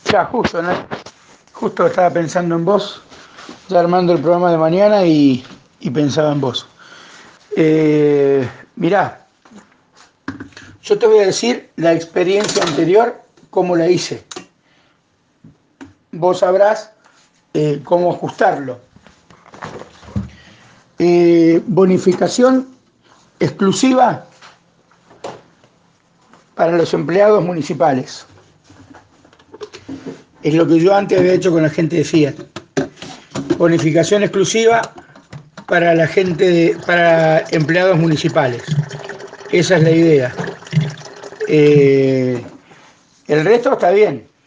Ya, justo, ¿no? Justo estaba pensando en vos, ya armando el programa de mañana y pensaba en vos. Mirá, yo te voy a decir la experiencia anterior, cómo la hice. Vos sabrás cómo ajustarlo. Bonificación exclusiva para los empleados municipales. Es lo que yo antes había hecho con la gente de Fiat. Bonificación exclusiva para la gente para empleados municipales. Esa es la idea. Eh, el resto está bien.